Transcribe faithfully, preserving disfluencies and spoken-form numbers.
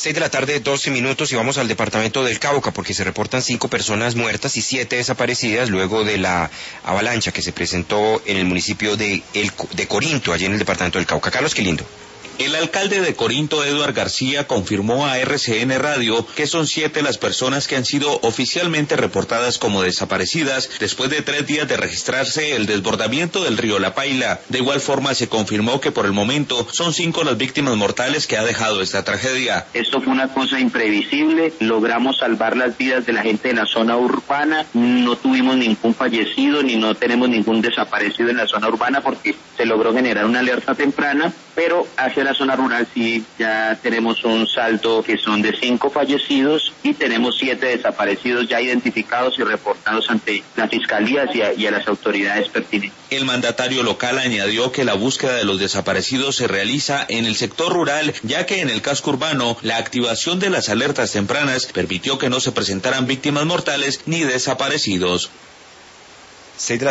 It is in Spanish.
Seis de la tarde, doce minutos, y vamos al departamento del Cauca, porque se reportan cinco personas muertas y siete desaparecidas luego de la avalancha que se presentó en el municipio de, el, de Corinto, allí en el departamento del Cauca. Carlos Quilindo. El alcalde de Corinto, Eduard García, confirmó a R C N Radio que son siete las personas que han sido oficialmente reportadas como desaparecidas después de tres días de registrarse el desbordamiento del río La Paila. De igual forma, se confirmó que por el momento son cinco las víctimas mortales que ha dejado esta tragedia. Esto fue una cosa imprevisible, logramos salvar las vidas de la gente de la zona urbana, no tuvimos ningún fallecido ni no tenemos ningún desaparecido en la zona urbana porque se logró generar una alerta temprana, pero hacia la zona rural sí ya tenemos un saldo que son de cinco fallecidos y tenemos siete desaparecidos ya identificados y reportados ante las fiscalías y a, y a las autoridades pertinentes. El mandatario local añadió que la búsqueda de los desaparecidos se realiza en el sector rural, ya que en el casco urbano la activación de las alertas tempranas permitió que no se presentaran víctimas mortales ni desaparecidos.